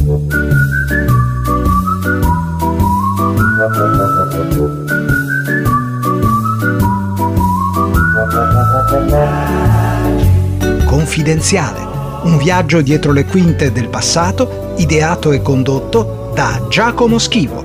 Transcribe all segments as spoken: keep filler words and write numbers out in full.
Confidenziale, un viaggio dietro le quinte del passato, ideato e condotto da Giacomo Schivo.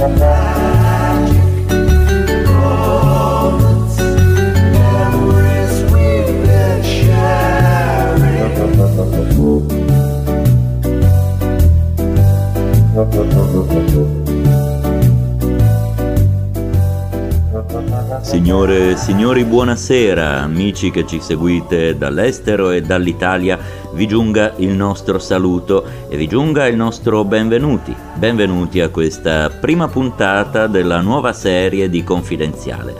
Signore e signori, buonasera, amici che ci seguite dall'estero e dall'Italia, vi giunga il nostro saluto e vi giunga il nostro benvenuti. Benvenuti a questa prima puntata della nuova serie di Confidenziale.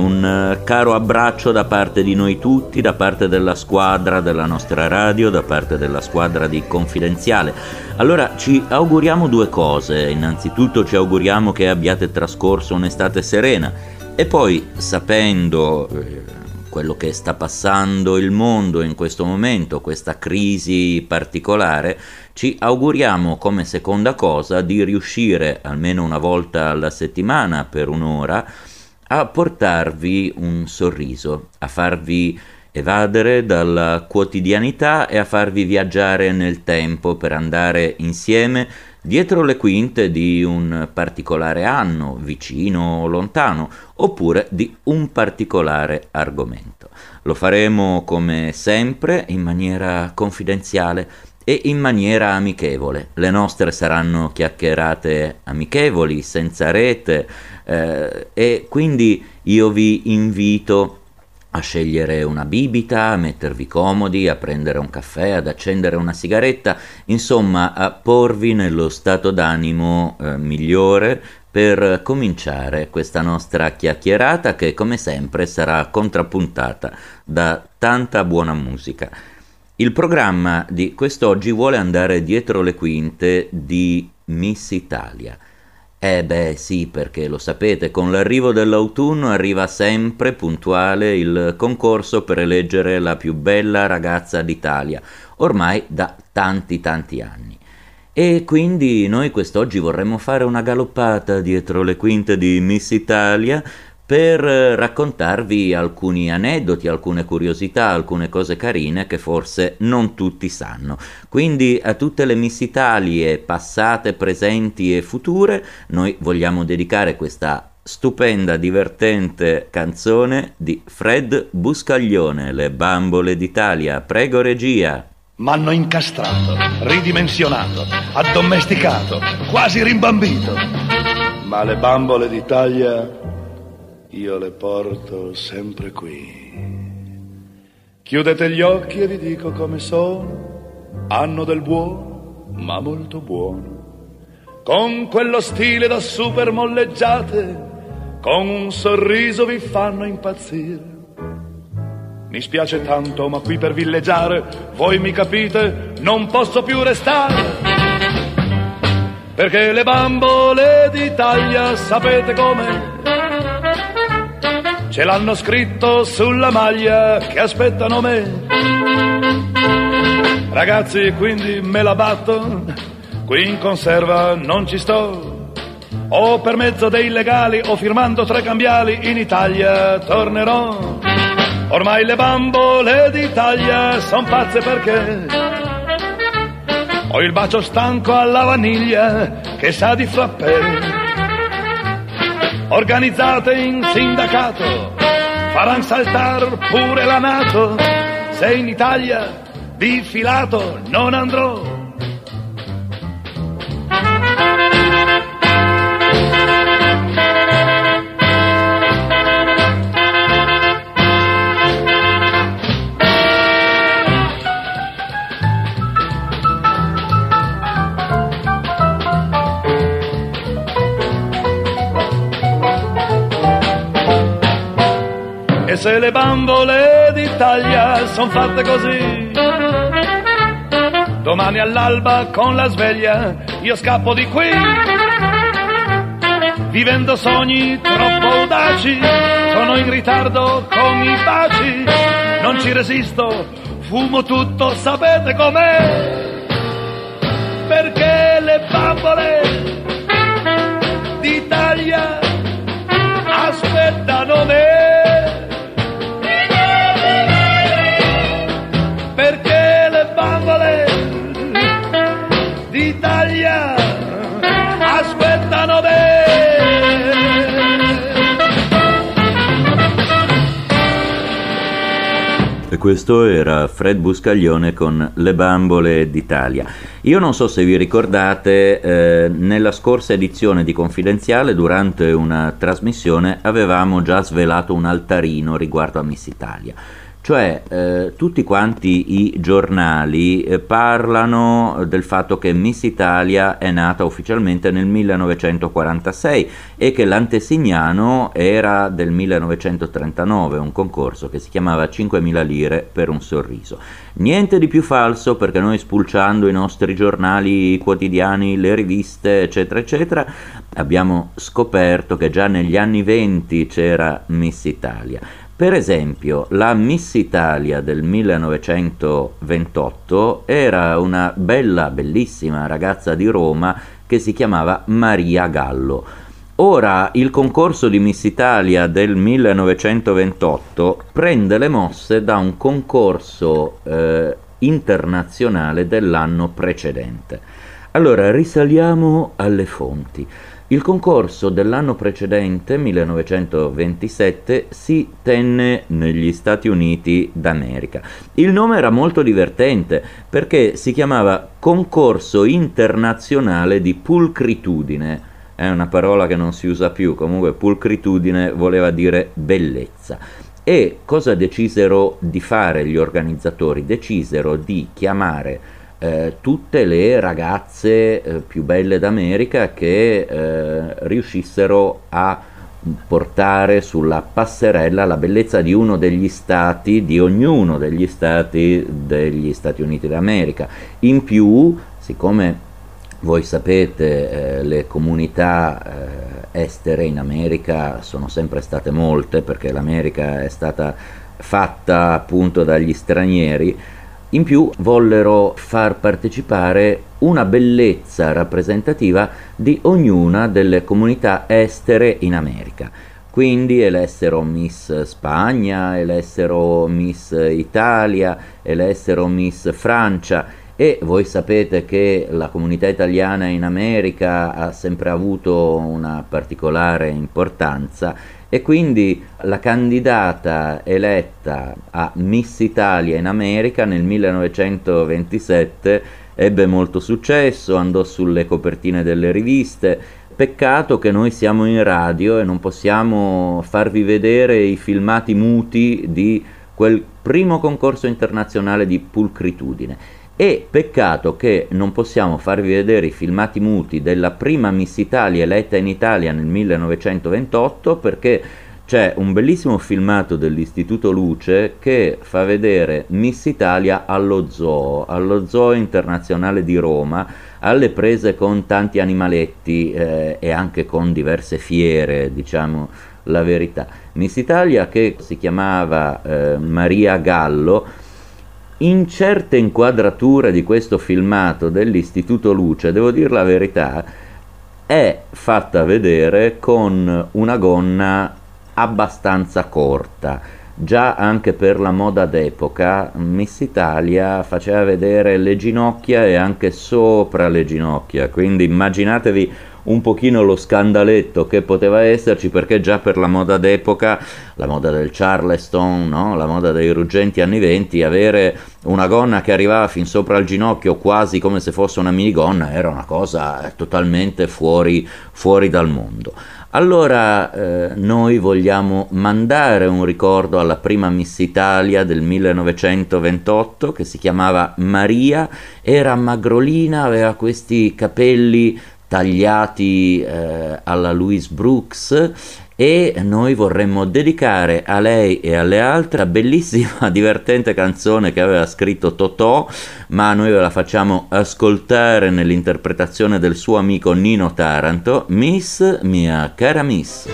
Un caro abbraccio da parte di noi tutti, da parte della squadra della nostra radio, da parte della squadra di Confidenziale. Allora ci auguriamo due cose. Innanzitutto ci auguriamo che abbiate trascorso un'estate serena. E poi, sapendo eh, quello che sta passando il mondo in questo momento, questa crisi particolare, ci auguriamo come seconda cosa di riuscire almeno una volta alla settimana per un'ora a portarvi un sorriso, a farvi evadere dalla quotidianità e a farvi viaggiare nel tempo per andare insieme dietro le quinte di un particolare anno, vicino o lontano, oppure di un particolare argomento. Lo faremo come sempre in maniera confidenziale e in maniera amichevole. Le nostre saranno chiacchierate amichevoli, senza rete, eh, e quindi io vi invito a scegliere una bibita, a mettervi comodi, a prendere un caffè, ad accendere una sigaretta, insomma a porvi nello stato d'animo eh, migliore per cominciare questa nostra chiacchierata che come sempre sarà contrappuntata da tanta buona musica. Il programma di quest'oggi vuole andare dietro le quinte di Miss Italia. Eh beh sì, perché lo sapete, con l'arrivo dell'autunno arriva sempre puntuale il concorso per eleggere la più bella ragazza d'Italia, ormai da tanti tanti anni. E quindi noi quest'oggi vorremmo fare una galoppata dietro le quinte di Miss Italia per raccontarvi alcuni aneddoti, alcune curiosità, alcune cose carine che forse non tutti sanno. Quindi a tutte le Miss Italie passate, presenti e future, noi vogliamo dedicare questa stupenda, divertente canzone di Fred Buscaglione, Le bambole d'Italia. Prego regia. M'hanno incastrato, ridimensionato, addomesticato, quasi rimbambito. Ma le bambole d'Italia io le porto sempre qui. Chiudete gli occhi e vi dico come sono. Hanno del buono, ma molto buono. Con quello stile da super molleggiate, con un sorriso vi fanno impazzire. Mi spiace tanto, ma qui per villeggiare, voi mi capite, non posso più restare. Perché le bambole d'Italia, sapete com'è? Ce l'hanno scritto sulla maglia che aspettano me. Ragazzi, quindi me la batto, qui in conserva non ci sto. O per mezzo dei legali o firmando tre cambiali in Italia tornerò. Ormai le bambole d'Italia son pazze perché ho il bacio stanco alla vaniglia che sa di frappè. Organizzate in sindacato, faranno saltar pure la NATO. Se in Italia di filato non andrò. Se le bambole d'Italia son fatte così, domani all'alba con la sveglia io scappo di qui, vivendo sogni troppo audaci, sono in ritardo con i baci, non ci resisto, fumo tutto, sapete com'è? Perché le d'Italia aspettano me. E questo era Fred Buscaglione con Le bambole d'Italia. Io non so se vi ricordate, eh, nella scorsa edizione di Confidenziale, durante una trasmissione, avevamo già svelato un altarino riguardo a Miss Italia. Cioè eh, tutti quanti i giornali eh, parlano del fatto che Miss Italia è nata ufficialmente nel millenovecentoquarantasei e che l'antesignano era del millenovecentotrentanove, un concorso che si chiamava cinquemila lire per un sorriso. Niente di più falso, perché noi, spulciando i nostri giornali, i quotidiani, le riviste, eccetera eccetera, abbiamo scoperto che già negli anni venti c'era Miss Italia. Per esempio, la Miss Italia del millenovecentoventotto era una bella, bellissima ragazza di Roma che si chiamava Maria Gallo. Ora, il concorso di Miss Italia del millenovecentoventotto prende le mosse da un concorso eh, internazionale dell'anno precedente. Allora, risaliamo alle fonti. Il concorso dell'anno precedente, millenovecentoventisette, si tenne negli Stati Uniti d'America. Il nome era molto divertente perché si chiamava Concorso Internazionale di Pulcritudine. È una parola che non si usa più, comunque pulcritudine voleva dire bellezza. E cosa decisero di fare gli organizzatori? Decisero di chiamare Eh, tutte le ragazze eh, più belle d'America che eh, riuscissero a portare sulla passerella la bellezza di uno degli stati, di ognuno degli stati degli Stati Uniti d'America. In più, siccome voi sapete, eh, le comunità eh, estere in America sono sempre state molte, perché l'America è stata fatta appunto dagli stranieri, in più vollero far partecipare una bellezza rappresentativa di ognuna delle comunità estere in America. Quindi elessero Miss Spagna, elessero Miss Italia, elessero Miss Francia, e voi sapete che la comunità italiana in America ha sempre avuto una particolare importanza, e quindi la candidata eletta a Miss Italia in America nel millenovecentoventisette ebbe molto successo, andò sulle copertine delle riviste. Peccato che noi siamo in radio e non possiamo farvi vedere i filmati muti di quel primo concorso internazionale di pulcritudine. E peccato che non possiamo farvi vedere i filmati muti della prima Miss Italia eletta in Italia nel millenovecentoventotto, perché c'è un bellissimo filmato dell'Istituto Luce che fa vedere Miss Italia allo zoo, allo Zoo Internazionale di Roma, alle prese con tanti animaletti eh, e anche con diverse fiere, diciamo la verità. Miss Italia, che si chiamava eh, Maria Gallo, in certe inquadrature di questo filmato dell'Istituto Luce, devo dire la verità, è fatta vedere con una gonna abbastanza corta. Già anche per la moda d'epoca, Miss Italia faceva vedere le ginocchia e anche sopra le ginocchia, quindi immaginatevi un pochino lo scandaletto che poteva esserci, perché già per la moda d'epoca, la moda del Charleston, no? La moda dei ruggenti anni venti, avere una gonna che arrivava fin sopra il ginocchio, quasi come se fosse una minigonna, era una cosa totalmente fuori, fuori dal mondo. Allora eh, noi vogliamo mandare un ricordo alla prima Miss Italia del millenovecentoventotto, che si chiamava Maria, era magrolina, aveva questi capelli tagliati eh, alla Louise Brooks, e noi vorremmo dedicare a lei e alle altre una bellissima, divertente canzone che aveva scritto Totò, ma noi ve la facciamo ascoltare nell'interpretazione del suo amico Nino Taranto. Miss, mia cara Miss.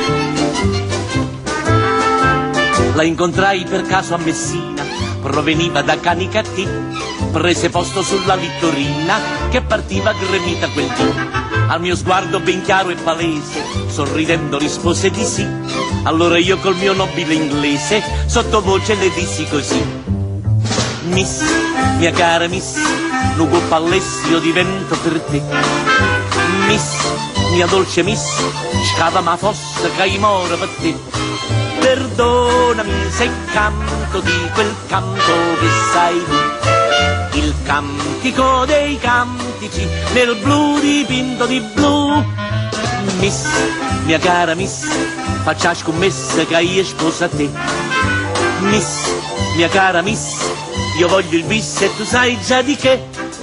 La incontrai per caso a Messina, proveniva da Canicattì, prese posto sulla Littorina che partiva gremita quel dì. Al mio sguardo ben chiaro e palese, sorridendo rispose di sì. Allora io col mio nobile inglese sottovoce le dissi così: Miss, mia cara Miss, Nugo Pallessio divento per te. Miss, mia dolce miss, scava ma fossa che mora per te. Perdonami se canto di quel canto che sai tu, il cantico dei cantici nel blu dipinto di blu. Miss, mia cara miss, faccia scommessa che io sposo a te. Miss, mia cara miss, io voglio il bis e tu sai già di che.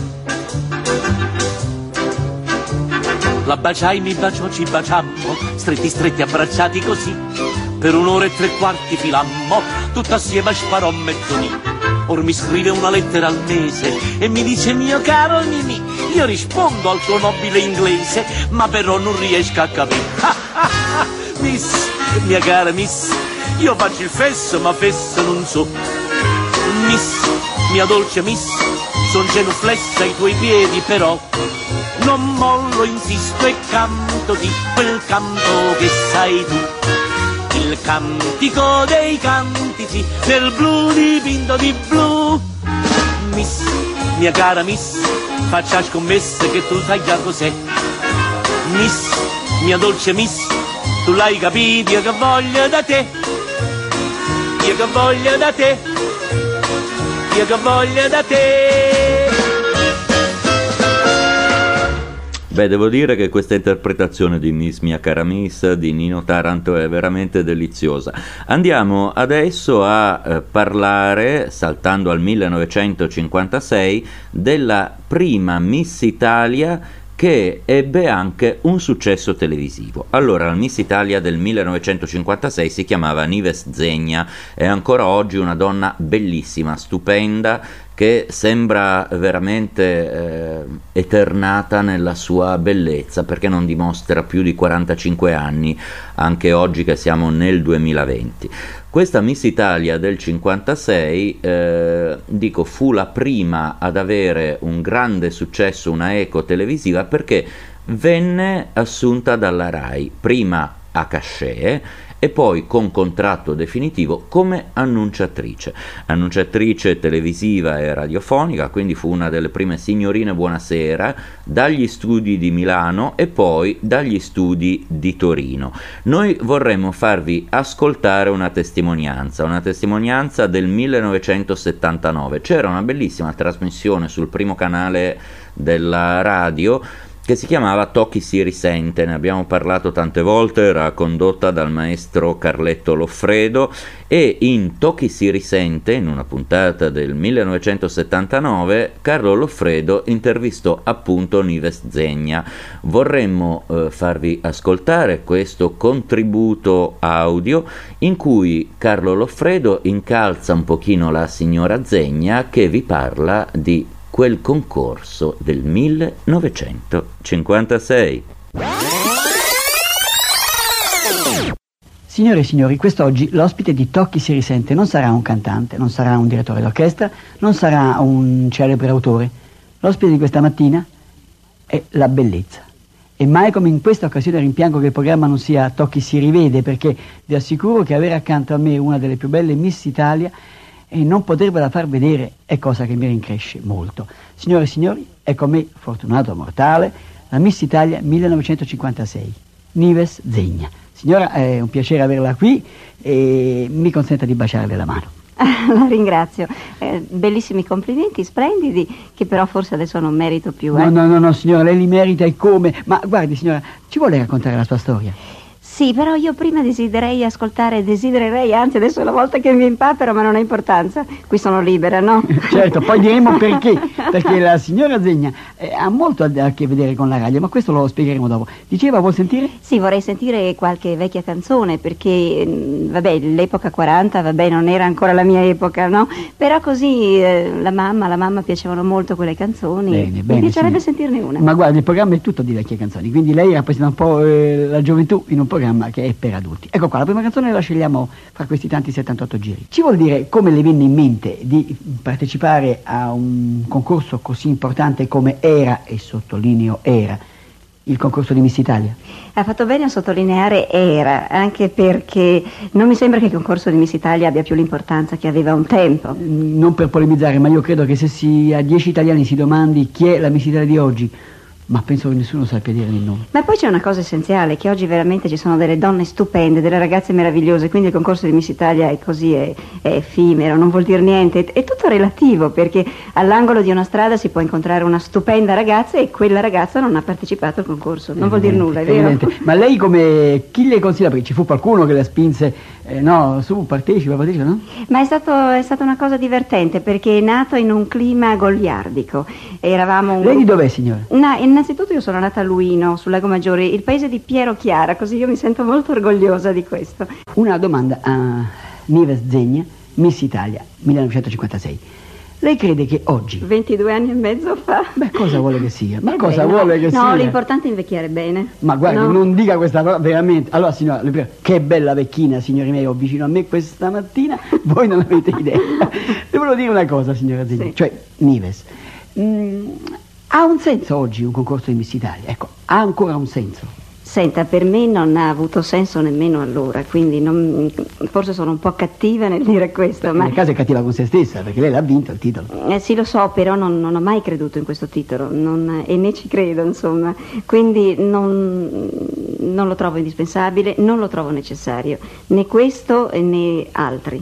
La baciai, mi baciò, ci baciammo, stretti stretti abbracciati così, per un'ora e tre quarti filammo, tutto assieme sparò mezzodì. Or mi scrive una lettera al mese e mi dice mio caro Mimì, io rispondo al tuo nobile inglese, ma però non riesco a capire. Miss, mia cara miss, io faccio il fesso ma fesso non so. Miss, mia dolce miss, son genuflessa ai tuoi piedi però non mollo, insisto e canto di quel canto che sai tu, il cantico dei cantici nel blu dipinto di blu. Miss, mia cara miss, faccia scommesse che tu sai già cos'è. Miss, mia dolce miss, tu l'hai capito, io che voglio da te, io che voglio da te, io che voglio da te. Beh, devo dire che questa interpretazione di Miss Mia Cara Miss di Nino Taranto è veramente deliziosa. Andiamo adesso a eh, parlare, saltando al millenovecentocinquantasei, della prima Miss Italia che ebbe anche un successo televisivo. Allora, la Miss Italia del millenovecentocinquantasei si chiamava Nives Zegna, è ancora oggi una donna bellissima, stupenda, che sembra veramente eh, eternata nella sua bellezza, perché non dimostra più di quarantacinque anni, anche oggi che siamo nel duemilaventi. Questa Miss Italia del cinquantasei, eh, dico, fu la prima ad avere un grande successo, una eco televisiva, perché venne assunta dalla Rai, prima a cachet e poi con contratto definitivo come annunciatrice, annunciatrice televisiva e radiofonica, quindi fu una delle prime signorine Buonasera dagli studi di Milano e poi dagli studi di Torino. Noi vorremmo farvi ascoltare una testimonianza, una testimonianza del millenovecentosettantanove. C'era una bellissima trasmissione sul primo canale della radio che si chiamava Tocchi si risente, ne abbiamo parlato tante volte, era condotta dal maestro Carletto Loffredo, e in Tocchi si risente, in una puntata del millenovecentosettantanove, Carlo Loffredo intervistò appunto Nives Zegna. Vorremmo eh, farvi ascoltare questo contributo audio in cui Carlo Loffredo incalza un pochino la signora Zegna, che vi parla di quel concorso del millenovecentocinquantasei. Signore e signori, quest'oggi l'ospite di Tocchi si risente non sarà un cantante, non sarà un direttore d'orchestra, non sarà un celebre autore. L'ospite di questa mattina è la bellezza. E mai come in questa occasione rimpiango che il programma non sia Tocchi si rivede, perché vi assicuro che avere accanto a me una delle più belle Miss Italia e non potervela far vedere è cosa che mi rincresce molto. Signore e signori, ecco me, fortunato mortale, la Miss Italia millenovecentocinquantasei, Nives Zegna. Signora, è un piacere averla qui e mi consenta di baciarle la mano. La ringrazio, eh, bellissimi complimenti, splendidi, che però forse adesso non merito più. Eh? No, no, no, no, signora, lei li merita e come? Ma guardi, signora, ci vuole raccontare la sua storia? Sì, però io prima desiderei ascoltare, desidererei, anzi adesso è la volta che mi impapero, ma non ha importanza, qui sono libera, no? Certo, poi diremo perché, perché la signora Zegna eh, ha molto a, a che vedere con la radio, ma questo lo spiegheremo dopo. Diceva, vuol sentire? Sì, vorrei sentire qualche vecchia canzone, perché, mh, vabbè, l'epoca quaranta, vabbè, non era ancora la mia epoca, no? Però così eh, la mamma, la mamma piacevano molto quelle canzoni, bene, bene, mi piacerebbe signora. sentirne una. Ma guardi, il programma è tutto di vecchie canzoni, quindi lei rappresenta un po' eh, la gioventù in un programma che è per adulti. Ecco qua, la prima canzone la scegliamo fra questi tanti settantotto giri. Ci vuol dire come le venne in mente di partecipare a un concorso così importante come era, e sottolineo era, il concorso di Miss Italia? Ha fatto bene a sottolineare era, anche perché non mi sembra che il concorso di Miss Italia abbia più l'importanza che aveva un tempo. Non per polemizzare, ma io credo che se si a dieci italiani si domandi chi è la Miss Italia di oggi, ma penso che nessuno sappia dire il nome. Ma poi c'è una cosa essenziale, che oggi veramente ci sono delle donne stupende, delle ragazze meravigliose, quindi il concorso di Miss Italia è così, è, è effimero, non vuol dire niente, è, è tutto relativo, perché all'angolo di una strada si può incontrare una stupenda ragazza e quella ragazza non ha partecipato al concorso, non vuol dire nulla, è vero? Evidente. Ma lei come, chi le considera, perché ci fu qualcuno che la spinse, eh, no, su, partecipa, partecipa, no? Ma è, stato, è stata una cosa divertente, perché è nato in un clima goliardico, eravamo un... Lei di dov'è, signora? No, innanzitutto io sono nata a Luino, sul Lago Maggiore, il paese di Piero Chiara, così io mi sento molto orgogliosa di questo. Una domanda a Nives Zegna, Miss Italia, millenovecentocinquantasei. Lei crede che oggi... ventidue anni e mezzo fa... Beh, cosa vuole che sia? Ma Eh cosa beh, vuole no, che sia? No, l'importante è invecchiare bene. Ma guardi, no? non dica questa parola, veramente. Allora, signora, le prego, che bella vecchina, signori miei, ho vicino a me questa mattina, voi non avete idea. Le volevo dire una cosa, signora Zegna, Sì. cioè, Nives. Mm, ha un senso oggi un concorso di Miss Italia? Ecco, ha ancora un senso? Senta, per me non ha avuto senso nemmeno allora, quindi non, forse sono un po' cattiva nel dire questo, ma... Nel caso è cattiva con se stessa, perché lei l'ha vinto il titolo. Eh, sì, lo so, però non, non ho mai creduto in questo titolo, non- e né ci credo, insomma, quindi non, non lo trovo indispensabile, non lo trovo necessario, né questo né altri.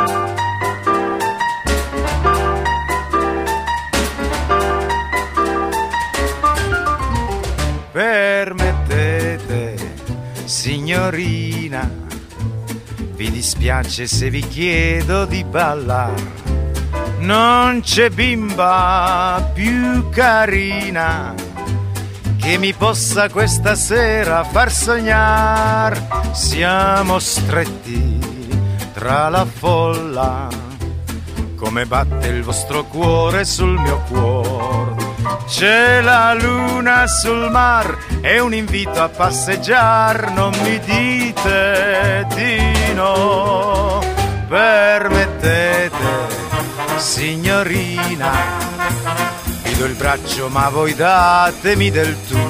Permettete, signorina, vi dispiace se vi chiedo di ballare. Non c'è bimba più carina che mi possa questa sera far sognare. Siamo stretti tra la folla, come batte il vostro cuore sul mio cuore. C'è la luna sul mar e un invito a passeggiar, non mi dite di no. Permettete, signorina, vi do il braccio ma voi datemi del tu.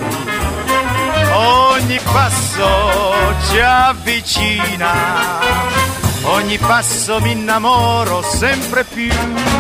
Ogni passo ci avvicina, ogni passo mi innamoro sempre più.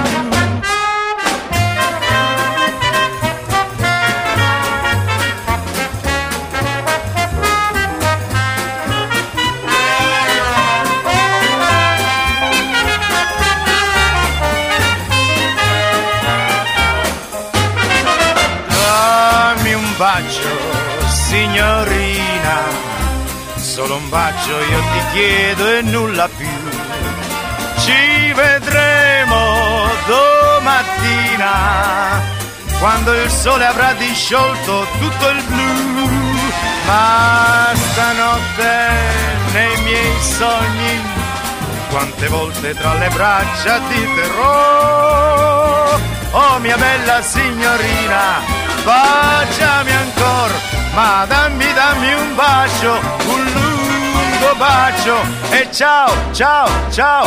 Bacio, signorina, solo un bacio io ti chiedo e nulla più. Ci vedremo domattina, quando il sole avrà disciolto tutto il blu. Ma stanotte nei miei sogni, quante volte tra le braccia ti terrò. Oh mia bella signorina, baciami ancora, ma dammi, dammi un bacio, un lungo bacio e ciao, ciao, ciao,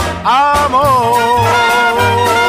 amore.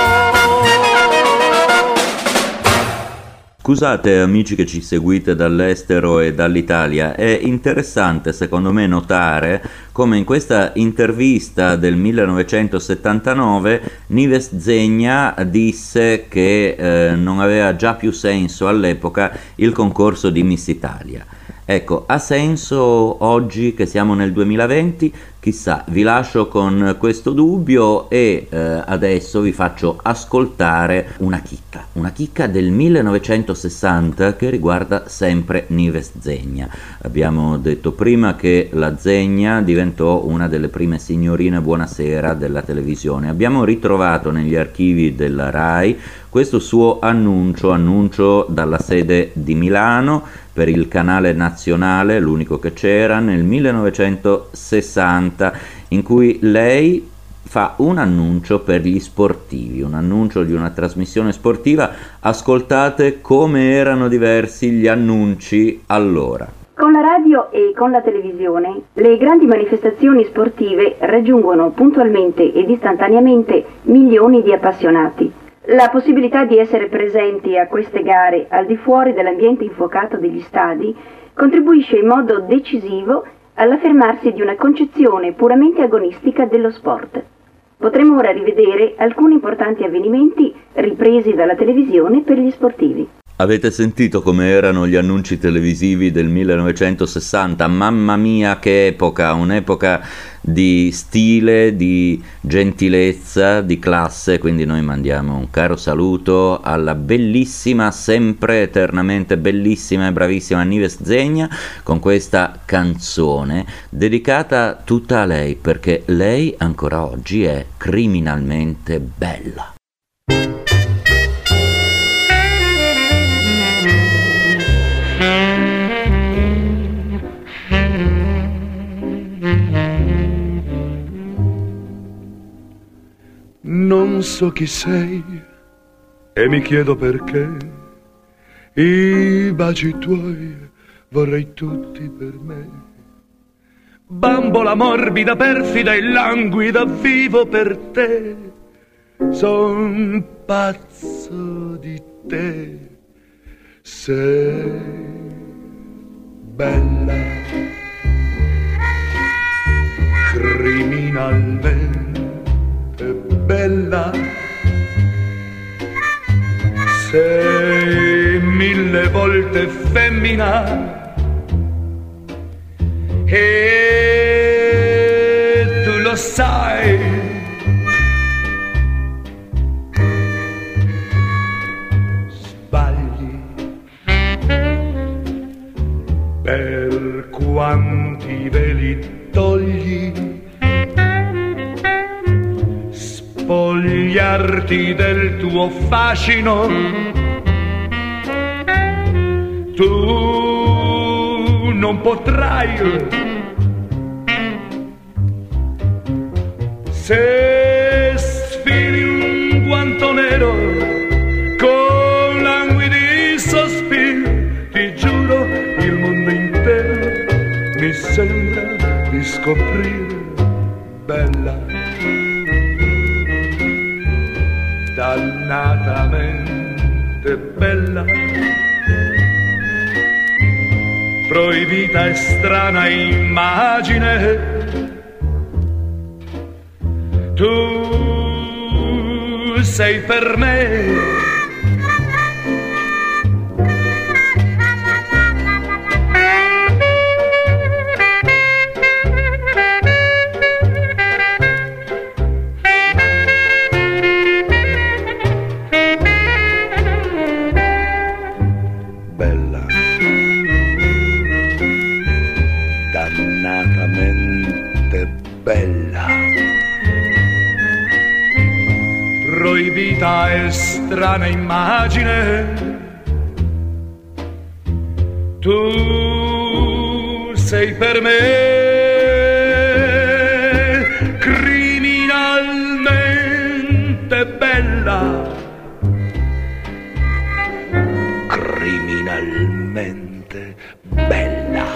Scusate amici che ci seguite dall'estero e dall'Italia, è interessante secondo me notare come in questa intervista del millenovecentosettantanove Nives Zegna disse che eh, non aveva già più senso all'epoca il concorso di Miss Italia. Ecco, ha senso oggi che siamo nel duemilaventi? Chissà, vi lascio con questo dubbio e eh, adesso vi faccio ascoltare una chicca, una chicca del millenovecentosessanta che riguarda sempre Nives Zegna. Abbiamo detto prima che la Zegna diventò una delle prime signorine buonasera della televisione. Abbiamo ritrovato negli archivi della RAI questo suo annuncio, annuncio dalla sede di Milano per il canale nazionale, l'unico che c'era, nel millenovecentosessanta, in cui lei fa un annuncio per gli sportivi, un annuncio di una trasmissione sportiva. Ascoltate come erano diversi gli annunci allora. Con la radio e con la televisione, le grandi manifestazioni sportive raggiungono puntualmente ed istantaneamente milioni di appassionati. La possibilità di essere presenti a queste gare al di fuori dell'ambiente infuocato degli stadi contribuisce in modo decisivo all'affermarsi di una concezione puramente agonistica dello sport. Potremo ora rivedere alcuni importanti avvenimenti ripresi dalla televisione per gli sportivi. Avete sentito come erano gli annunci televisivi del millenovecentosessanta? Mamma mia che epoca, un'epoca di stile, di gentilezza, di classe, quindi noi mandiamo un caro saluto alla bellissima, sempre eternamente bellissima e bravissima Nives Zegna con questa canzone dedicata tutta a lei, perché lei ancora oggi è criminalmente bella. Non so chi sei e mi chiedo perché i baci tuoi vorrei tutti per me. Bambola morbida, perfida e languida, vivo per te. Son pazzo di te. Sei bella, criminalmente bella, sei mille volte femmina e tu lo sai. Sbagli per quanti veli togli, spogliarti del tuo fascino, tu non potrai. Se sfili un guanto nero con languidi sospiri, ti giuro il mondo intero mi sembra di scoprire. Bella, dannatamente bella, proibita e strana immagine, tu sei per me. Bella, proibita e strana immagine, tu sei per me criminalmente bella, criminalmente bella.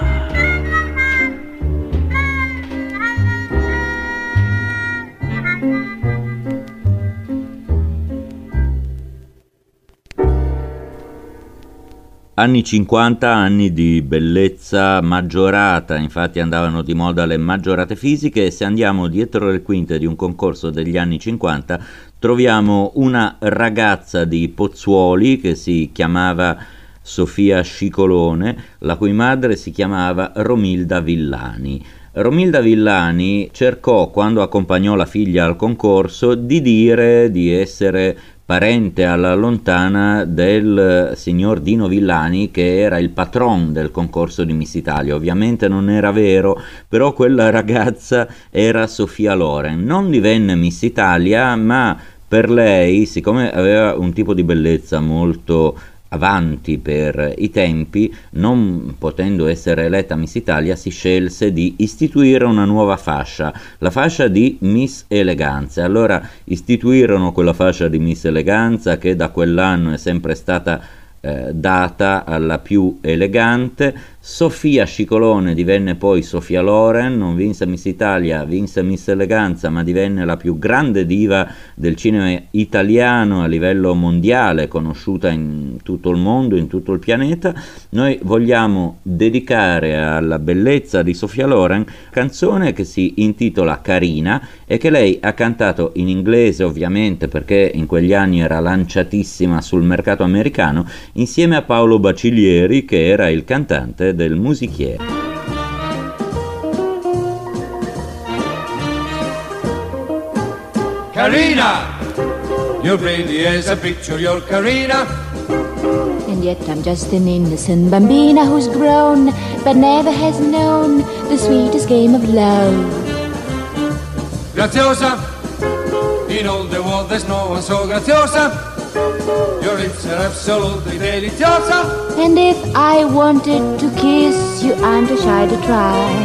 Anni cinquanta, anni di bellezza maggiorata, infatti andavano di moda le maggiorate fisiche, e se andiamo dietro le quinte di un concorso degli anni cinquanta troviamo una ragazza di Pozzuoli che si chiamava Sofia Scicolone, la cui madre si chiamava Romilda Villani. Romilda Villani cercò, quando accompagnò la figlia al concorso, di dire di essere parente alla lontana del signor Dino Villani, che era il patron del concorso di Miss Italia. Ovviamente non era vero, però quella ragazza era Sofia Loren. Non divenne Miss Italia, ma per lei, siccome aveva un tipo di bellezza molto avanti per i tempi, non potendo essere eletta Miss Italia, si scelse di istituire una nuova fascia, la fascia di Miss Eleganza. Allora istituirono quella fascia di Miss Eleganza, che da quell'anno è sempre stata eh, data alla più elegante. Sofia Scicolone divenne poi Sofia Loren, non vinse Miss Italia, vinse Miss Eleganza, ma divenne la più grande diva del cinema italiano a livello mondiale, conosciuta in tutto il mondo, in tutto il pianeta. Noi vogliamo dedicare alla bellezza di Sofia Loren canzone che si intitola Carina e che lei ha cantato in inglese, ovviamente, perché in quegli anni era lanciatissima sul mercato americano, insieme a Paolo Baciglieri, che era il cantante del musichiere. Carina, you're pretty as a picture, you're Carina. And yet I'm just an innocent bambina who's grown, but never has known the sweetest game of love. Graziosa, in all the world there's no one so graziosa. Your lips are absolutely deliziosa. And if I wanted to kiss you, I'm too shy to try.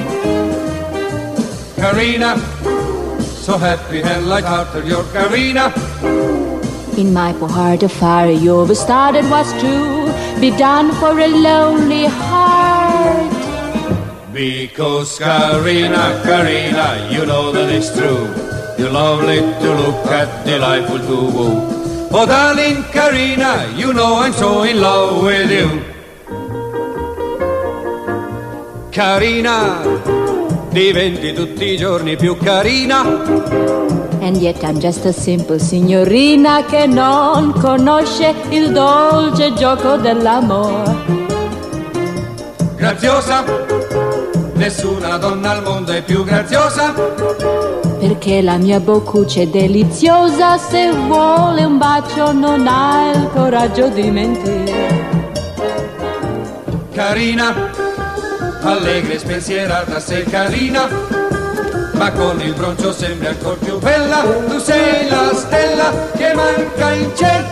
Carina, so happy and light-hearted, you're Carina. In my poor heart of fire, you've started what's to be done for a lonely heart. Because Carina, Carina, you know that it's true. You're lovely to look at, delightful to woo. Oh darling Carina, you know I'm so in love with you. Carina, diventi tutti i giorni più carina. And yet I'm just a simple signorina che non conosce il dolce gioco dell'amore. Graziosa, nessuna donna al mondo è più graziosa. Perché la mia boccuccia è deliziosa, se vuole un bacio non ha il coraggio di mentire. Carina, allegra e spensierata sei carina, ma con il broncio sembri ancor più bella. Tu sei la stella che manca in cielo.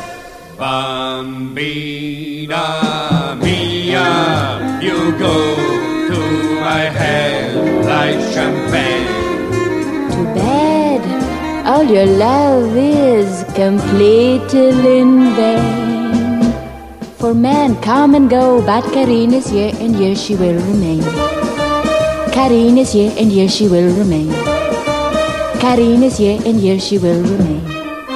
Bambina mia, you go to my head like champagne. Bed, all your love is completely in vain. For men come and go, but Carina is here and here she will remain. Carina is here and here she will remain. Carina is here and here she will remain.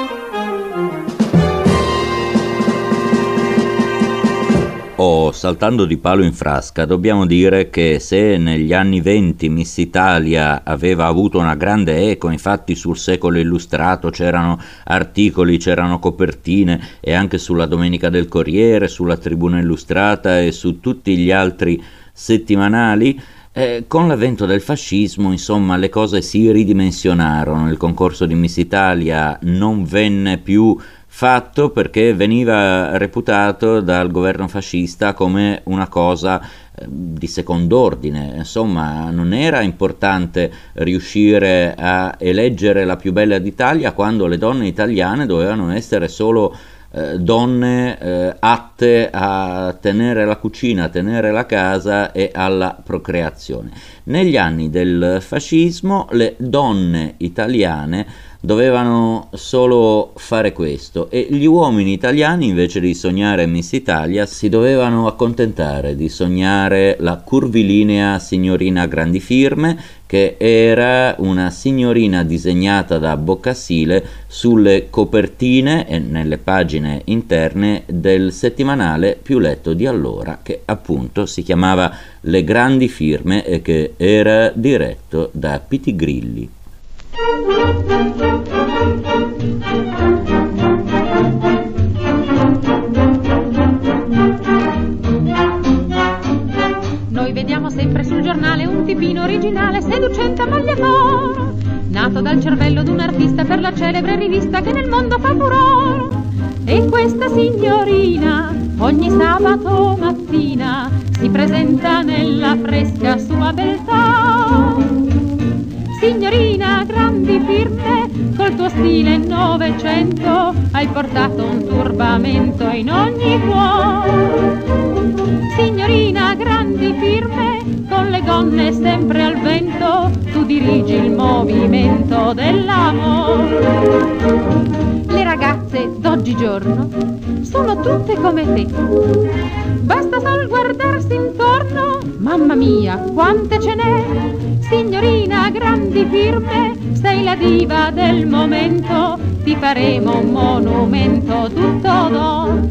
Oh, saltando di palo in frasca, dobbiamo dire che se negli anni venti Miss Italia aveva avuto una grande eco, infatti sul Secolo Illustrato c'erano articoli, c'erano copertine, e anche sulla Domenica del Corriere, sulla Tribuna Illustrata e su tutti gli altri settimanali, eh, con l'avvento del fascismo, insomma, le cose si ridimensionarono. Il concorso di Miss Italia non venne più fatto perché veniva reputato dal governo fascista come una cosa eh, di second'ordine. Insomma, non era importante riuscire a eleggere la più bella d'Italia quando le donne italiane dovevano essere solo eh, donne eh, atte a tenere la cucina, a tenere la casa e alla procreazione. Negli anni del fascismo le donne italiane dovevano solo fare questo e gli uomini italiani, invece di sognare Miss Italia, si dovevano accontentare di sognare la curvilinea signorina Grandifirme, che era una signorina disegnata da Boccasile sulle copertine e nelle pagine interne del settimanale più letto di allora, che appunto si chiamava Le Grandi Firme e che era diretto da Pitigrilli. Noi vediamo sempre sul giornale un tipino originale, seducente a maglia d'oro, nato dal cervello d'un artista per la celebre rivista che nel mondo fa furore. E questa signorina ogni sabato mattina si presenta nella fresca sua beltà. Signorina Grandi Firme, col tuo stile novecento hai portato un turbamento in ogni cuore. Signorina Grandi Firme, con le gonne sempre al vento tu dirigi il movimento dell'amore. Le ragazze d'oggigiorno sono tutte come te, basta sol guardarsi intorno, mamma mia, quante ce n'è, signorina grandi firme, sei la diva del momento, ti faremo un monumento tutto d'oro.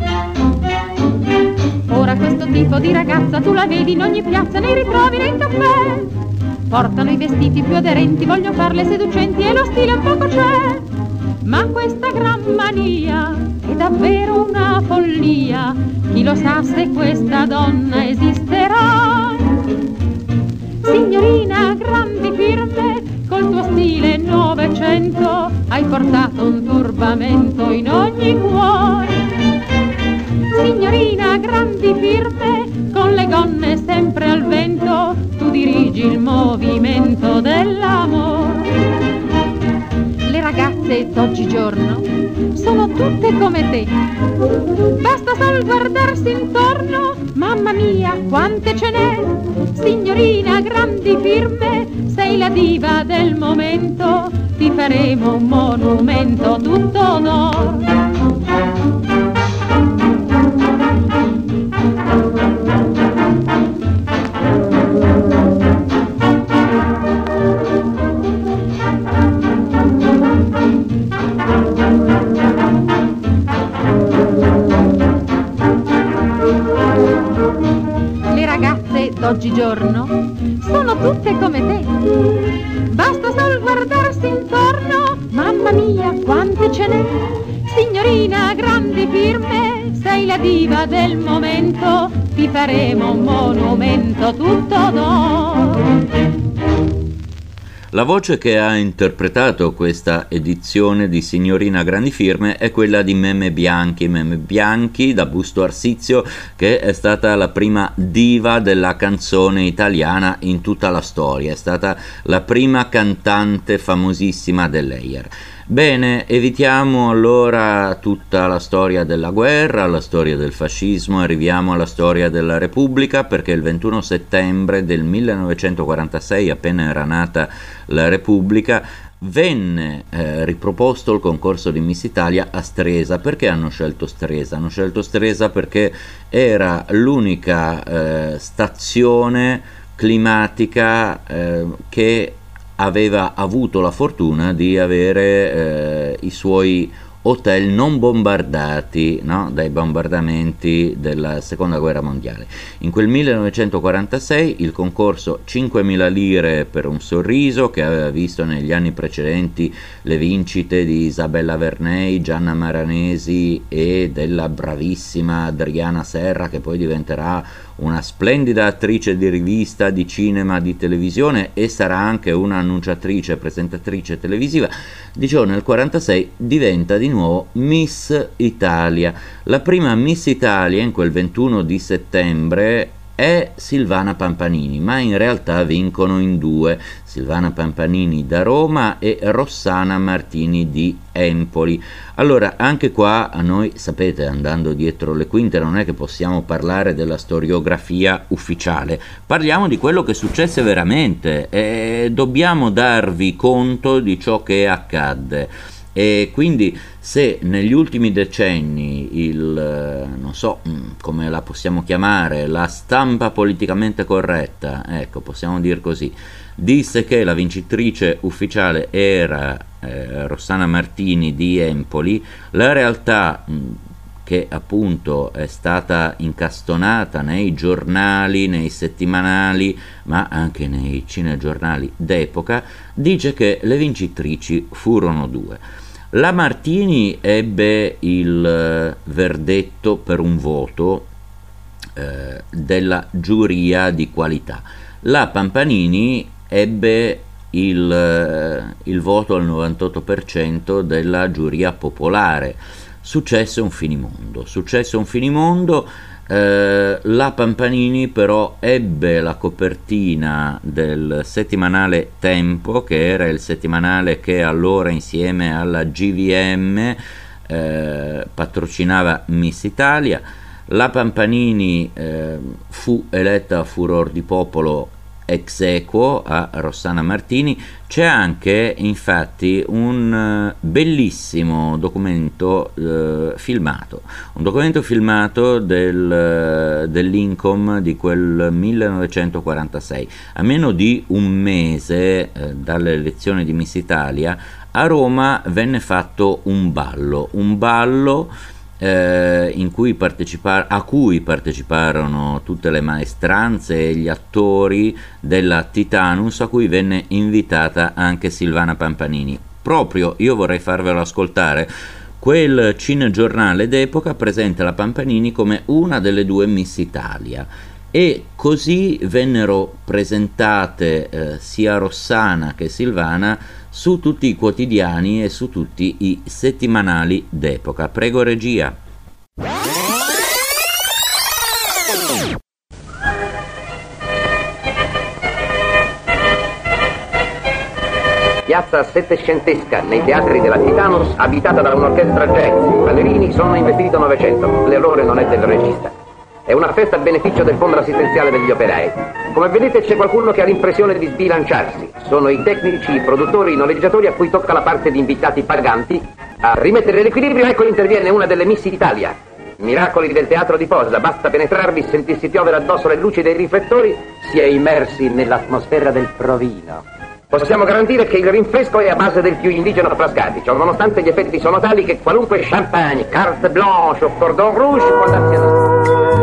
Ora questo tipo di ragazza tu la vedi in ogni piazza, nei ritrovi, nei caffè, portano i vestiti più aderenti, vogliono farle seducenti e lo stile un poco c'è. Ma questa gran mania è davvero una follia, chi lo sa se questa donna esisterà. Signorina grandi firme, col tuo stile novecento hai portato un turbamento in ogni cuore. Signorina grandi firme, con le gonne sempre al vento tu dirigi il movimento dell'amore. Le ragazze d'oggigiorno sono tutte come te, basta sol guardarsi intorno, mamma mia quante ce n'è, signorina grandi firme, sei la diva del momento, ti faremo un monumento tutto d'oro. Oggigiorno sono tutte come te, basta sol guardarsi intorno, mamma mia quante ce n'è, signorina grandi firme, sei la diva del momento, ti faremo un monumento tutto d'oro. La voce che ha interpretato questa edizione di Signorina Grandi Firme è quella di Meme Bianchi, Meme Bianchi da Busto Arsizio, che è stata la prima diva della canzone italiana in tutta la storia, è stata la prima cantante famosissima dell'Eier. Bene, evitiamo allora tutta la storia della guerra, la storia del fascismo, arriviamo alla storia della Repubblica, perché il ventuno settembre del millenovecentoquarantasei, appena era nata la Repubblica, venne eh, riproposto il concorso di Miss Italia a Stresa. Perché hanno scelto Stresa? Hanno scelto Stresa perché era l'unica eh, stazione climatica eh, che aveva avuto la fortuna di avere eh, i suoi hotel non bombardati, no, dai bombardamenti della seconda guerra mondiale. In quel millenovecentoquarantasei il concorso cinquemila lire per un sorriso, che aveva visto negli anni precedenti le vincite di Isabella Vernei, Gianna Maranesi e della bravissima Adriana Serra, che poi diventerà una splendida attrice di rivista, di cinema, di televisione e sarà anche un'annunciatrice, presentatrice televisiva. Dicevo, nel quarantasei diventa di nuovo Miss Italia. La prima Miss Italia in quel ventuno di settembre è Silvana Pampanini, ma in realtà vincono in due, Silvana Pampanini da Roma e Rossana Martini di Empoli. Allora, anche qua a noi, sapete, andando dietro le quinte non è che possiamo parlare della storiografia ufficiale, parliamo di quello che successe veramente e dobbiamo darvi conto di ciò che accadde. E quindi se negli ultimi decenni il, non so come la possiamo chiamare, la stampa politicamente corretta, ecco, possiamo dir così, disse che la vincitrice ufficiale era eh, Rossana Martini di Empoli, la realtà mh, che appunto è stata incastonata nei giornali, nei settimanali, ma anche nei cinegiornali d'epoca, dice che le vincitrici furono due. La Martini ebbe il verdetto per un voto eh, della giuria di qualità. La Pampanini ebbe il, il voto al novantotto per cento della giuria popolare. Successe un finimondo, successe un finimondo. Eh, la Pampanini però ebbe la copertina del settimanale Tempo, che era il settimanale che allora insieme alla G V M eh, patrocinava Miss Italia. La Pampanini eh, fu eletta a furor di popolo ex aequo a Rossana Martini. C'è anche infatti un bellissimo documento eh, filmato, un documento filmato del, dell'Incom di quel millenovecentoquarantasei. A meno di un mese eh, dalle elezioni di Miss Italia, a Roma venne fatto un ballo, un ballo Eh, in cui partecipar- a cui parteciparono tutte le maestranze e gli attori della Titanus, a cui venne invitata anche Silvana Pampanini. Proprio io vorrei farvelo ascoltare. Quel cinegiornale d'epoca presenta la Pampanini come una delle due Miss Italia, e così vennero presentate eh, sia Rossana che Silvana su tutti i quotidiani e su tutti i settimanali d'epoca. Prego regia. Piazza settecentesca nei teatri della Titanus, abitata da un'orchestra jazz. I ballerini sono investiti da novecento, l'errore non è del regista. È una festa a beneficio del fondo assistenziale degli operai. Come vedete c'è qualcuno che ha l'impressione di sbilanciarsi. Sono i tecnici, i produttori, i noleggiatori a cui tocca la parte di invitati paganti a rimettere l'equilibrio. Ecco interviene una delle Miss Italia. Miracoli del teatro di posa, basta penetrarvi, sentirsi piovere addosso le luci dei riflettori, si è immersi nell'atmosfera del provino. Possiamo garantire che il rinfresco è a base del più indigeno frascati, ciò nonostante gli effetti sono tali che qualunque champagne, carte blanche o cordon rouge può darsi alla...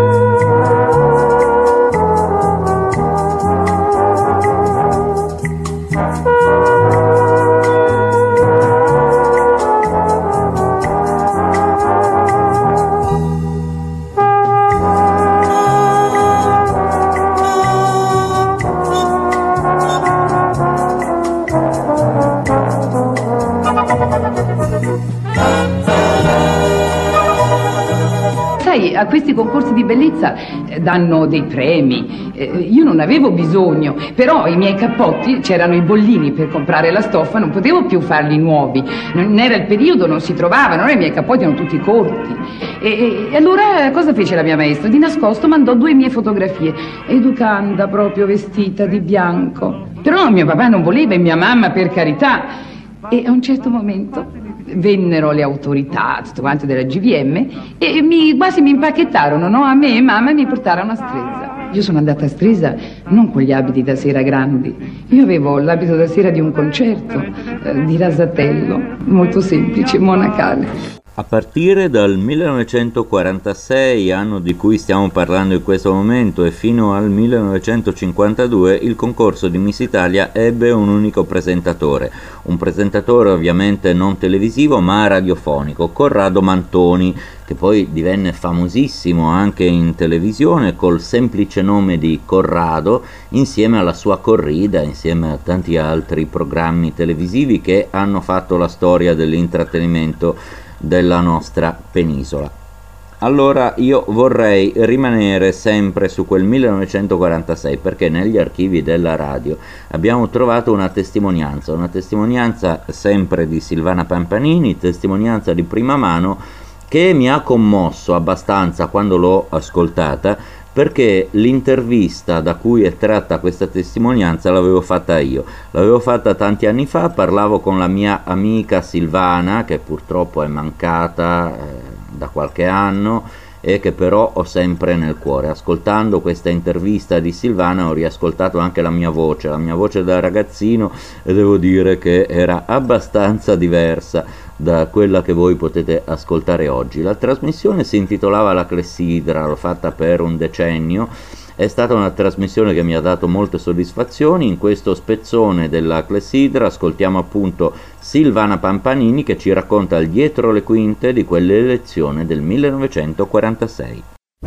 Sai, a questi concorsi di bellezza eh, danno dei premi. Eh, io non avevo bisogno, però i miei cappotti, c'erano i bollini per comprare la stoffa, non potevo più farli nuovi. Non era il periodo, non si trovavano, allora i miei cappotti erano tutti corti. E, e allora cosa fece la mia maestra? Di nascosto mandò due mie fotografie, educanda proprio, vestita di bianco. Però mio papà non voleva e mia mamma, per carità. E a un certo momento vennero le autorità, tutto quanto della G V M, e mi, quasi mi impacchettarono, no? A me e mamma, e mi portarono a Stresa. Io sono andata a Stresa non con gli abiti da sera grandi, io avevo l'abito da sera di un concerto eh, di Rasatello, molto semplice, monacale. A partire dal millenovecentoquarantasei, anno di cui stiamo parlando in questo momento, e fino al millenovecentocinquantadue, il concorso di Miss Italia ebbe un unico presentatore, un presentatore ovviamente non televisivo ma radiofonico, Corrado Mantoni, che poi divenne famosissimo anche in televisione col semplice nome di Corrado, insieme alla sua corrida, insieme a tanti altri programmi televisivi che hanno fatto la storia dell'intrattenimento della nostra penisola. Allora io vorrei rimanere sempre su quel millenovecentoquarantasei, perché negli archivi della radio abbiamo trovato una testimonianza, una testimonianza sempre di Silvana Pampanini, testimonianza di prima mano che mi ha commosso abbastanza quando l'ho ascoltata, perché l'intervista da cui è tratta questa testimonianza l'avevo fatta io, l'avevo fatta tanti anni fa, parlavo con la mia amica Silvana, che purtroppo è mancata eh, da qualche anno e che però ho sempre nel cuore. Ascoltando questa intervista di Silvana ho riascoltato anche la mia voce, la mia voce da ragazzino, e devo dire che era abbastanza diversa da quella che voi potete ascoltare oggi. La trasmissione si intitolava La Clessidra, l'ho fatta per un decennio, è stata una trasmissione che mi ha dato molte soddisfazioni. In questo spezzone della Clessidra ascoltiamo appunto Silvana Pampanini che ci racconta il dietro le quinte di quell'elezione del millenovecentoquarantasei.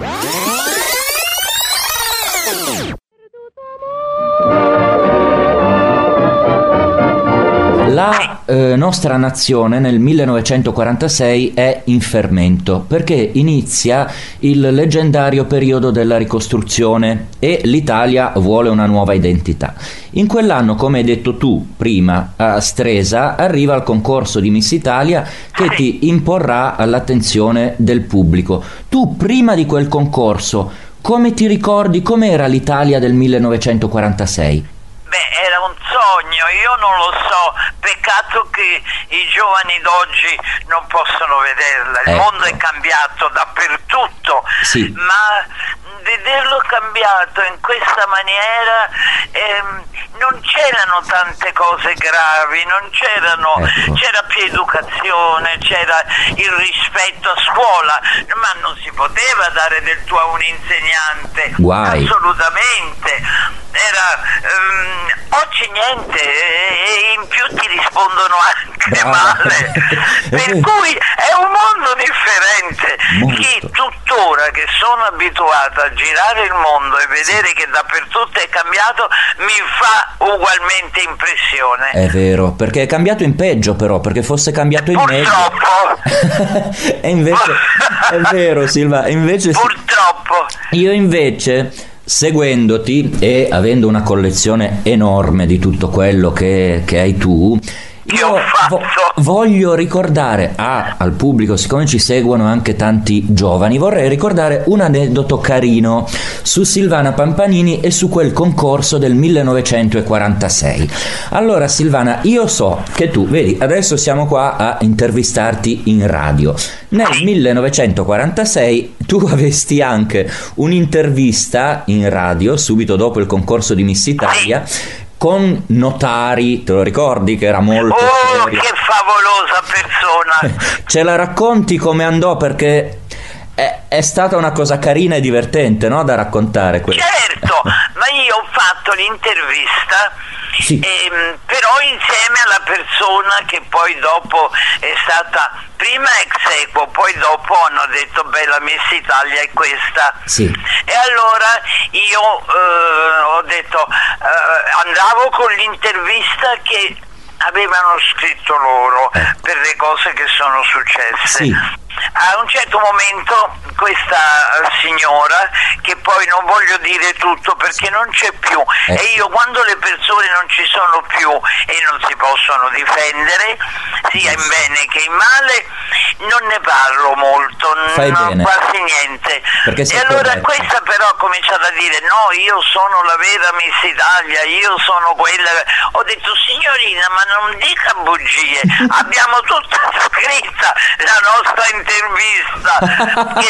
La eh, nostra nazione nel millenovecentoquarantasei è in fermento, perché inizia il leggendario periodo della ricostruzione e l'Italia vuole una nuova identità. In quell'anno, come hai detto tu prima, a Stresa arriva il concorso di Miss Italia che ti imporrà all'attenzione del pubblico. Tu prima di quel concorso come ti ricordi, com'era l'Italia del millenovecentoquarantasei? Beh, era un sogno, io non lo so, peccato che i giovani d'oggi non possono vederla, il Ecco. mondo è cambiato dappertutto, Sì. ma vederlo cambiato in questa maniera ehm, non c'erano tante cose gravi, non c'erano, Ecco. c'era più educazione, c'era il rispetto a scuola, ma non si poteva dare del tuo a un insegnante, Guai. assolutamente. Era ehm, oggi niente e in più ti rispondono anche Brava. male, per cui è un mondo differente. Molto. Chi tuttora che sono abituato a girare il mondo e vedere che dappertutto è cambiato mi fa ugualmente impressione. È vero, perché è cambiato in peggio però, perché fosse cambiato in meglio. Purtroppo. E invece è vero, Silva, e invece Purtroppo. io invece, seguendoti e avendo una collezione enorme di tutto quello che, che hai tu, io vo- voglio ricordare a- al pubblico, siccome ci seguono anche tanti giovani, vorrei ricordare un aneddoto carino su Silvana Pampanini e su quel concorso del millenovecentoquarantasei. Allora Silvana, io so che tu, vedi, adesso siamo qua a intervistarti in radio. Nel millenovecentoquarantasei tu avesti anche un'intervista in radio subito dopo il concorso di Miss Italia con Notari, te lo ricordi che era molto Oh, serio? che favolosa persona. Ce la racconti come andò, perché è, è stata una cosa carina e divertente, no, da raccontare questa. Certo, ma io ho fatto l'intervista Sì. ehm, però insieme alla persona che poi dopo è stata prima ex equo, poi dopo hanno detto beh, la Miss Italia è questa. Sì. E allora io eh, ho detto eh, andavo con l'intervista che avevano scritto loro per le cose che sono successe. Sì. A un certo momento questa signora, che poi non voglio dire tutto perché non c'è più, Eh. e io quando le persone non ci sono più e non si possono difendere, sia in bene che in male, non ne parlo molto, Fai no, bene. quasi niente. Perché E sei allora corretta. questa però ha cominciato a dire no, io sono la vera Miss Italia, io sono quella. Ho detto signorina, ma non dica bugie, abbiamo tutta scritta la nostra intervista che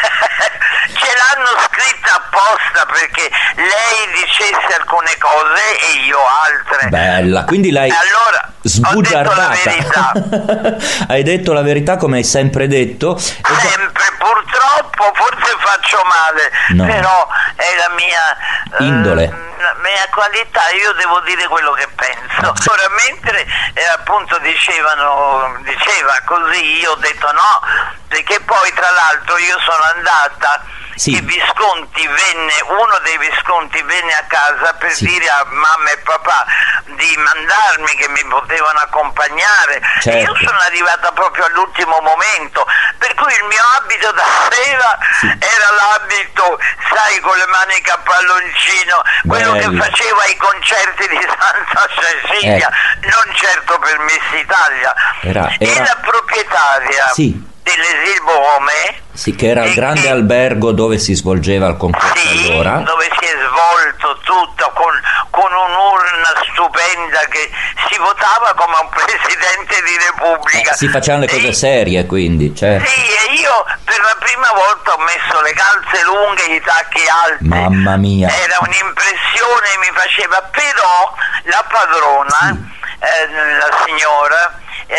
ce l'hanno scritta apposta perché lei dicesse alcune cose e io altre. Bella, quindi l'hai allora sbugiardata. ho detto la verità. Hai detto la verità come hai sempre detto. Sempre, purtroppo, forse faccio male, No. però è la mia eh, Indole. la mia qualità, io devo dire quello che penso. Ora, mentre eh, appunto dicevano, diceva così, io ho detto no, perché poi tra l'altro io sono andata, Sì. che Visconti venne, uno dei Visconti venne a casa per Sì. dire a mamma e papà di mandarmi, che mi potevano accompagnare, e io Certo. sono arrivata proprio all'ultimo momento, per cui il mio abito da sera Sì. era l'abito, sai, con le maniche a palloncino, quello Bello. che faceva ai concerti di Santa Cecilia, non certo per Miss Italia. Era- E era- la proprietaria Sì. dell'Esil Bohome, Sì, che era il grande albergo dove si svolgeva il concorso sì, allora. dove si è svolto tutto con, con un'urna stupenda che si votava come un presidente di Repubblica. Eh, si facevano le cose serie, quindi, certo. Sì, e io per la prima volta ho messo le calze lunghe e i tacchi alti. Mamma mia. Era un'impressione, mi faceva, però la padrona, eh, la signora,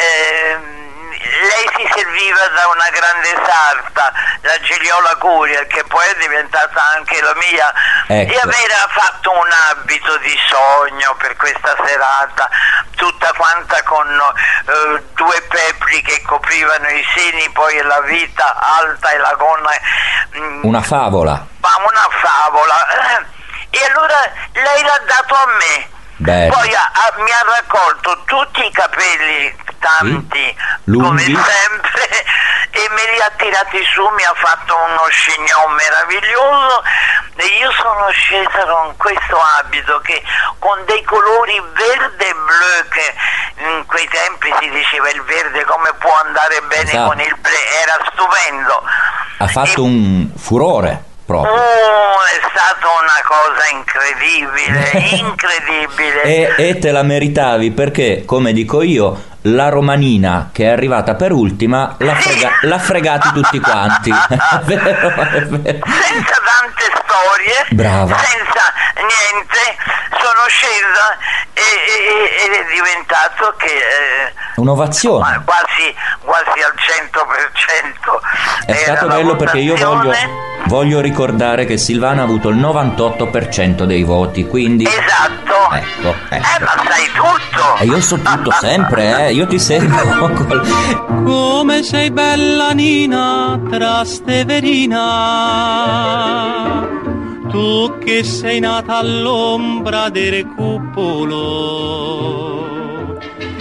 eh, lei si serviva da una grande sarta, la Gigliola Curia, che poi è diventata anche la mia, Ecco. e aveva fatto un abito di sogno per questa serata, tutta quanta con eh, due pepli che coprivano i seni, poi la vita alta e la gonna. mm, Una favola. ma una favola. E allora lei l'ha dato a me. Bello. Poi ha- ha- mi ha raccolto tutti i capelli, tanti, Lunghi. come sempre, e me li ha tirati su, mi ha fatto uno chignon meraviglioso, e io sono scesa con questo abito che con dei colori verde e blu, che in quei tempi si diceva il verde come può andare bene Esatto. con il blu, era stupendo. Ha fatto un furore. proprio. Oh, è stata una cosa incredibile, incredibile. e, e te la meritavi perché, come dico io, la romanina che è arrivata per ultima l'ha, frega- l'ha fregati tutti quanti. È vero, è vero. Senza tante storie, brava, senza niente, sono scesa e, e, ed è diventato che eh, un'ovazione, quasi, quasi al cento per cento. È stato bello perché io voglio, voglio ricordare che Silvana ha avuto il novantotto per cento dei voti, quindi esatto. Ecco, ecco. Eh, ma sai tutto. E io so tutto sempre, eh, io ti seguo. Come sei bella Nina, Trasteverina, tu che sei nata all'ombra del cupolo,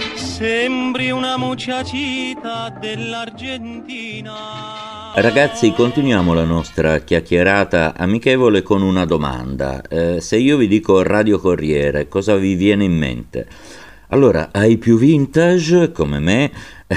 sembri una muchachita dell'Argentina. Ragazzi, continuiamo la nostra chiacchierata amichevole con una domanda. Eh, se io vi dico Radio Corriere, cosa vi viene in mente? Allora, ai più vintage, come me,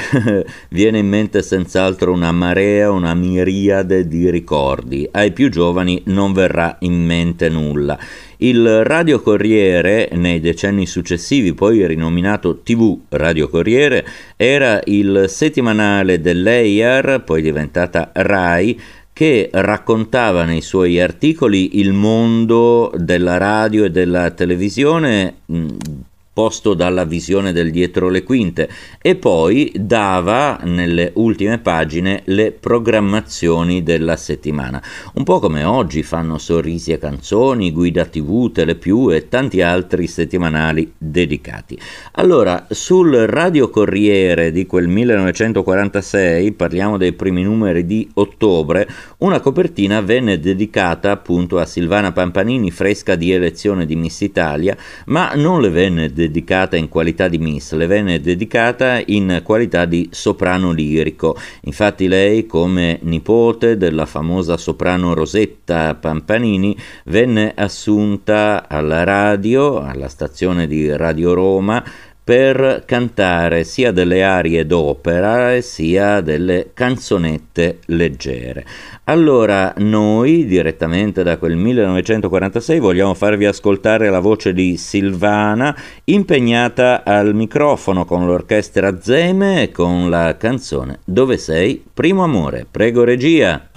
viene in mente senz'altro una marea, una miriade di ricordi. Ai più giovani non verrà in mente nulla. Il Radio Corriere, nei decenni successivi, poi rinominato tivù Radio Corriere, era il settimanale dell'E I A R, poi diventata RAI, che raccontava nei suoi articoli il mondo della radio e della televisione mh, posto dalla visione del dietro le quinte, e poi dava nelle ultime pagine le programmazioni della settimana, un po' come oggi fanno Sorrisi e Canzoni, Guida tivù, Telepiù e tanti altri settimanali dedicati. Allora, sul Radio Corriere di quel millenovecentoquarantasei, parliamo dei primi numeri di ottobre, una copertina venne dedicata appunto a Silvana Pampanini, fresca di elezione di Miss Italia, ma non le venne dedicata dedicata in qualità di Miss, le venne dedicata in qualità di soprano lirico. Infatti lei, come nipote della famosa soprano Rosetta Pampanini, venne assunta alla radio, alla stazione di Radio Roma, per cantare sia delle arie d'opera sia delle canzonette leggere. Allora noi, direttamente da quel millenovecentoquarantasei, vogliamo farvi ascoltare la voce di Silvana, impegnata al microfono con l'orchestra Zeme e con la canzone Dove sei, primo amore. Prego regia.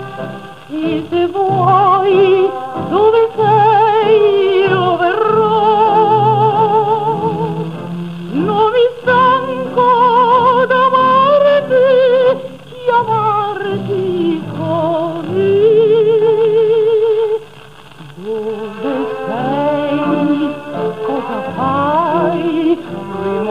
E se vuoi, dove sei, io verrò.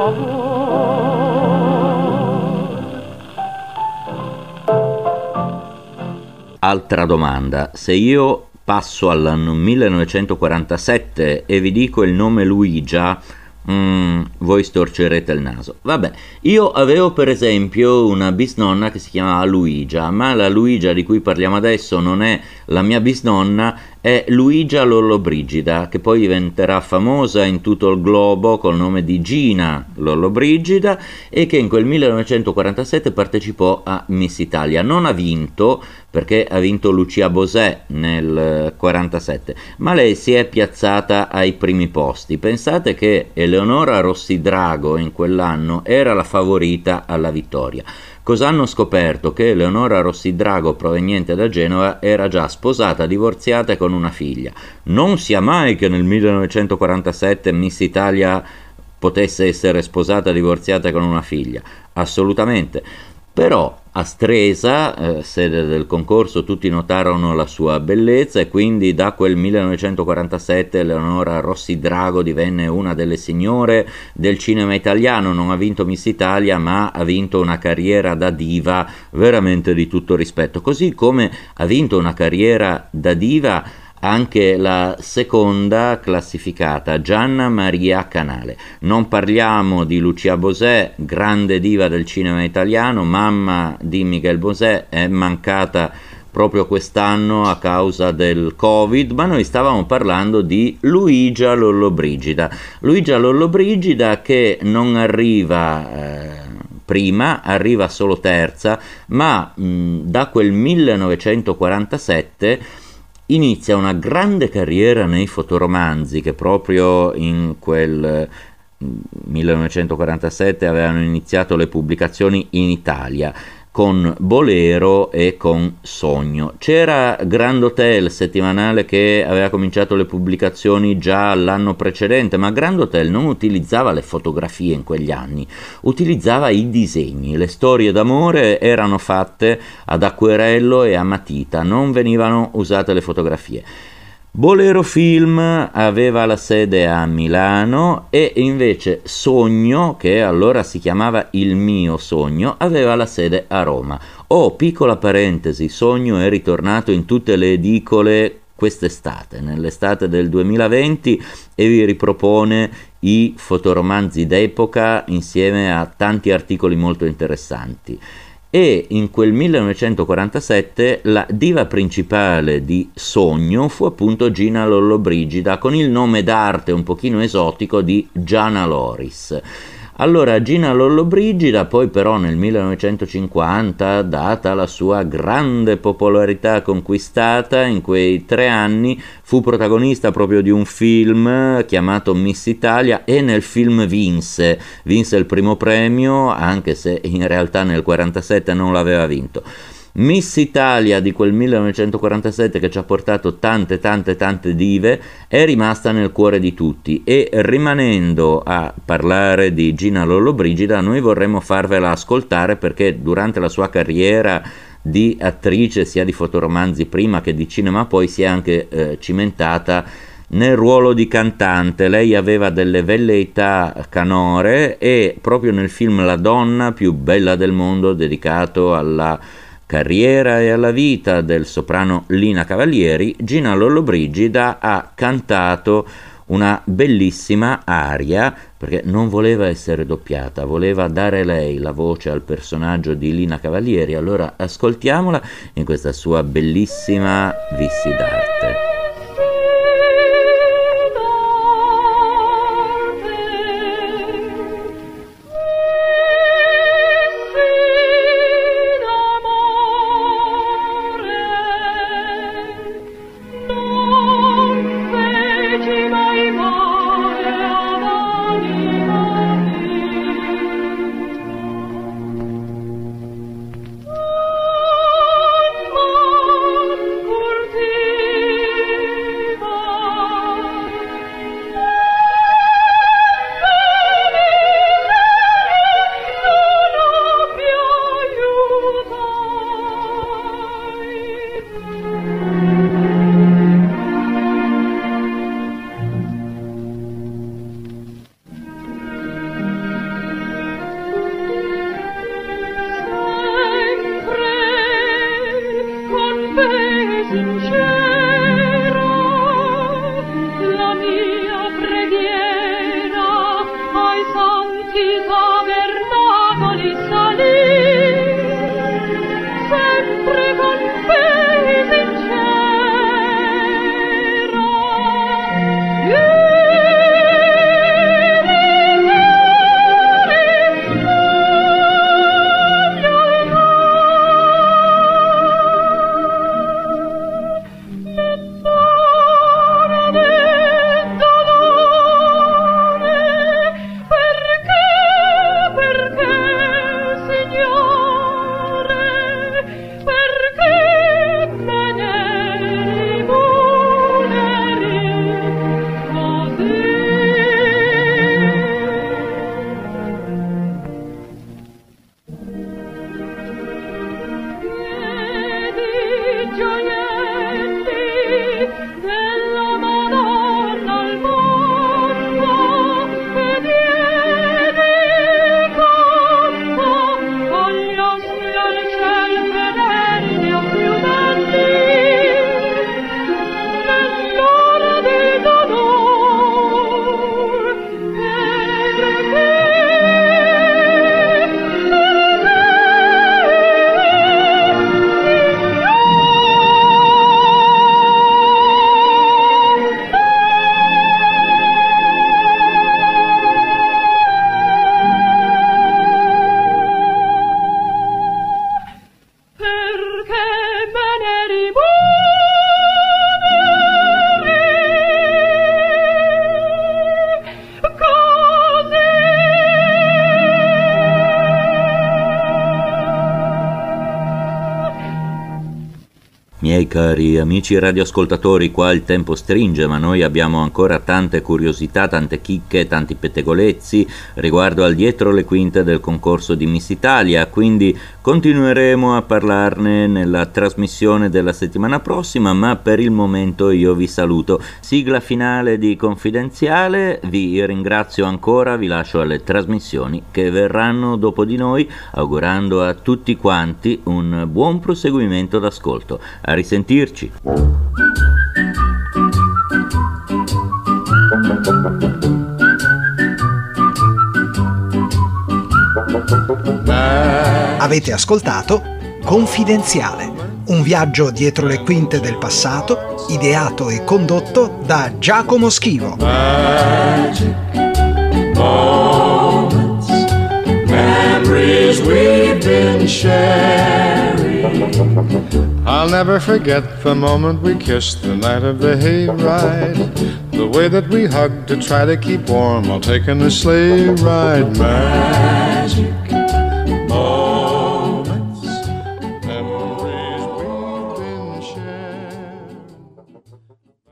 Altra domanda: se io passo all'anno millenovecentoquarantasette e vi dico il nome Luigia, mm, voi storcerete il naso. Vabbè, io avevo per esempio una bisnonna che si chiamava Luigia, ma la Luigia di cui parliamo adesso non è la mia bisnonna, è Luigia Lollobrigida, che poi diventerà famosa in tutto il globo col nome di Gina Lollobrigida, e che in quel millenovecentoquarantasette partecipò a Miss Italia. Non ha vinto, perché ha vinto Lucia Bosè nel quarantasette, ma lei si è piazzata ai primi posti. Pensate che Eleonora Rossi Drago in quell'anno era la favorita alla vittoria. Cosa hanno scoperto? Che Eleonora Rossi Drago, proveniente da Genova, era già sposata, divorziata e con una figlia. Non sia mai che nel millenovecentoquarantasette Miss Italia potesse essere sposata, divorziata e con una figlia. Assolutamente. Però a Stresa, eh, sede del concorso, tutti notarono la sua bellezza, e quindi da quel millenovecentoquarantasette Eleonora Rossi Drago divenne una delle signore del cinema italiano. Non ha vinto Miss Italia, ma ha vinto una carriera da diva veramente di tutto rispetto, così come ha vinto una carriera da diva anche la seconda classificata, Gianna Maria Canale. Non parliamo di Lucia Bosè, grande diva del cinema italiano, mamma di Miguel Bosè, è mancata proprio quest'anno a causa del Covid, ma noi stavamo parlando di Luigia Lollobrigida. Luigia Lollobrigida che non arriva eh, prima, arriva solo terza, ma mh, da quel millenovecentoquarantasette inizia una grande carriera nei fotoromanzi, che proprio in quel millenovecentoquarantasette avevano iniziato le pubblicazioni in Italia, con Bolero e con Sogno. C'era Grand Hotel settimanale che aveva cominciato le pubblicazioni già l'anno precedente, ma Grand Hotel non utilizzava le fotografie in quegli anni, utilizzava i disegni. Le storie d'amore erano fatte ad acquerello e a matita, non venivano usate le fotografie. Bolero Film aveva la sede a Milano, e invece Sogno, che allora si chiamava Il Mio Sogno, aveva la sede a Roma. Oh, piccola parentesi, Sogno è ritornato in tutte le edicole quest'estate, nell'estate del duemilaventi, e vi ripropone i fotoromanzi d'epoca insieme a tanti articoli molto interessanti. E in quel millenovecentoquarantasette la diva principale di Sogno fu appunto Gina Lollobrigida, con il nome d'arte un pochino esotico di Gianna Loris. Allora Gina Lollobrigida poi però nel millenovecentocinquanta, data la sua grande popolarità conquistata in quei tre anni, fu protagonista proprio di un film chiamato Miss Italia, e nel film vinse, vinse il primo premio, anche se in realtà nel quarantasette non l'aveva vinto. Miss Italia di quel millenovecentoquarantasette, che ci ha portato tante tante tante dive, è rimasta nel cuore di tutti, e rimanendo a parlare di Gina Lollobrigida noi vorremmo farvela ascoltare, perché durante la sua carriera di attrice, sia di fotoromanzi prima che di cinema poi, si è anche eh, cimentata nel ruolo di cantante. Lei aveva delle velleità canore, e proprio nel film La donna più bella del mondo, dedicato alla carriera e alla vita del soprano Lina Cavalieri, Gina Lollobrigida ha cantato una bellissima aria, perché non voleva essere doppiata, voleva dare lei la voce al personaggio di Lina Cavalieri. Allora ascoltiamola in questa sua bellissima Vissi d'arte. Pur ti monti tabernacoli salì, sempre con fede sincera. Miei cari amici radioascoltatori, qua il tempo stringe, ma noi abbiamo ancora tante curiosità, tante chicche, tanti pettegolezzi riguardo al dietro le quinte del concorso di Miss Italia, quindi continueremo a parlarne nella trasmissione della settimana prossima, ma per il momento io vi saluto. Sigla finale di Confidenziale, vi ringrazio ancora, vi lascio alle trasmissioni che verranno dopo di noi, augurando a tutti quanti un buon proseguimento d'ascolto. A risentirci. Avete ascoltato Confidenziale, un viaggio dietro le quinte del passato, ideato e condotto da Giacomo Schivo. Magic moments, memories we've been sharing. I'll never forget the moment we kissed the night of the hayride, the way that we hugged to try to keep warm while taking a sleigh ride. Magic moments, memories we've been sharing.